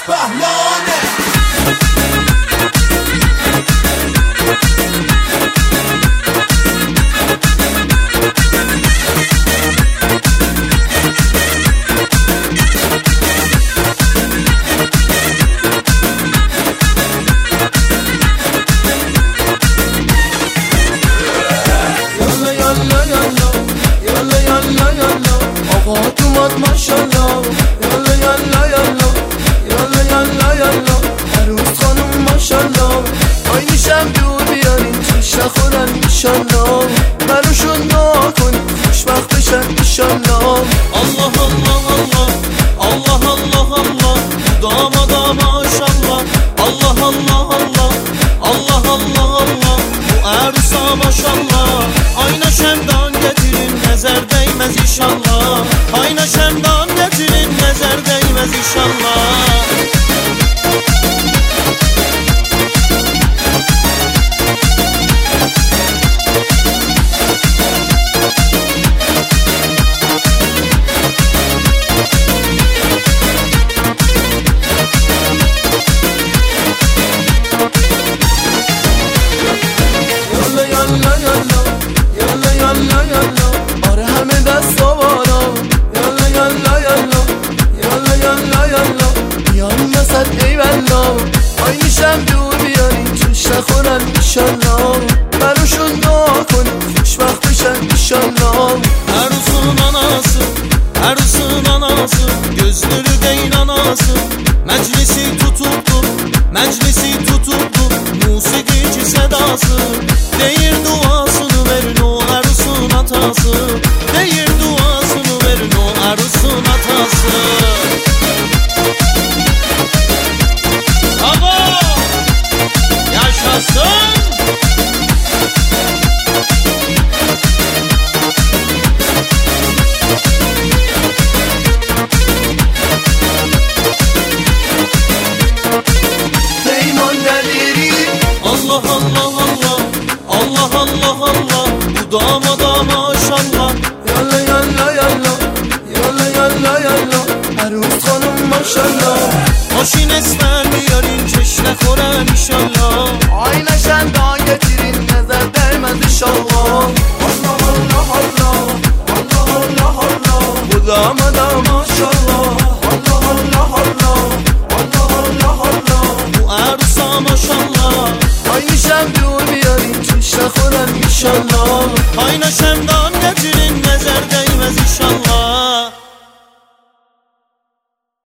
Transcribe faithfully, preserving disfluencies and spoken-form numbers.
اسپهلانه. آقا اومد ماشالله، یالا یالا یالا یالا یالا یالا عروس خانم ماشالله. آی میشم دور بیارین توش نخورن ایشالله، براشون دعا کنیم خوشبخت بشن ایشالله. الله الله الله الله الله الله دامادا ماشالله. الله الله الله الله الله الله bu عروسا ماشالله. Ayna şemdan getirin nazar değmez inşallah. Ayna şemdan getirin nazar değmez inşallah. آره همه دست آوارا، یالا یالا یالا یالا یالا یالا بیان وسط ای بلا. آی میشم دور بیارین توش نخورن ایشالله، براشون دعا کنیم خوشبخت بشن ایشالله. Arusun anası, arusun anası, gözleri değil anası. Meclisi tutuldu, meclisi tutuldu, musikici sedası. Değil duasını verin o arusun atası. Değil duasını verin o arusun atası. Bravo! Yaşasın! Allah Allah Allah Allah Allah Allah bu damada maşallah. Yalla yalla yalla yalla yalla yalla عروس خانم ماشالله. ماشین اسمن بیارین چش نخورن ایشالله. آینه شمدان گتیرین نظر değmez inşallah. Allah Allah Allah Allah Allah Allah bu damada maşallah. Allah Allah Allah Allah Allah Allah bu عروسا maşallah. آی میشم دور بیارین توش نخورن ایشالله.